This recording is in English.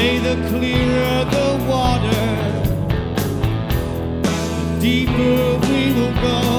say the clearer the water, the deeper we will go.